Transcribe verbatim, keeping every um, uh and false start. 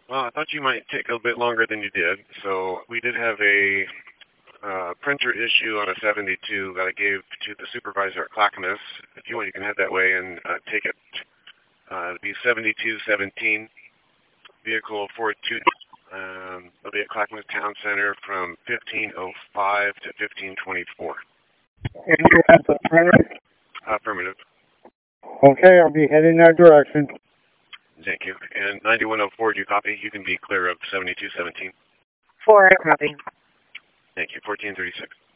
Well, I thought you might take a bit longer than you did. So we did have a uh, printer issue on a seventy-two that I gave to the supervisor at Clackamas. If you want, you can head that way and uh, take it. Uh, it'll be seventy-two seventeen, vehicle four two. Um, it'll be at Clackamas Town Center from fifteen oh five to fifteen twenty-four. And you have the printer? Affirmative. Okay, I'll be heading that direction. Thank you. And ninety-one oh four, do you copy? You can be clear of seventy-two seventeen. Four, I copy. Thank you. fourteen thirty-six.